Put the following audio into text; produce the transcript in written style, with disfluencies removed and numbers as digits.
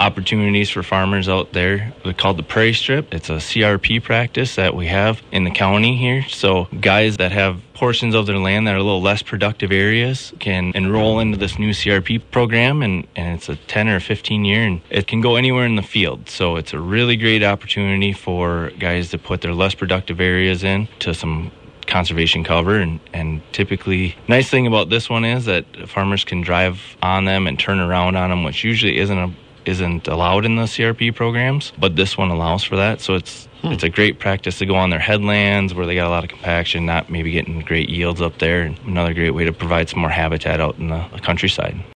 opportunities for farmers out there. We call the Prairie Strip. It's a CRP practice that we have in the county here. So guys that have portions of their land that are a little less productive areas can enroll into this new CRP program, and it's a 10 or 15 year, and it can go anywhere in the field. So it's a really great opportunity for guys to put their less productive areas in to some conservation cover, and typically, nice thing about this one is that farmers can drive on them and turn around on them, which usually isn't allowed in the CRP programs, but this one allows for that. So it's a great practice to go on their headlands where they got a lot of compaction, not maybe getting great yields up there. And another great way to provide some more habitat out in the countryside.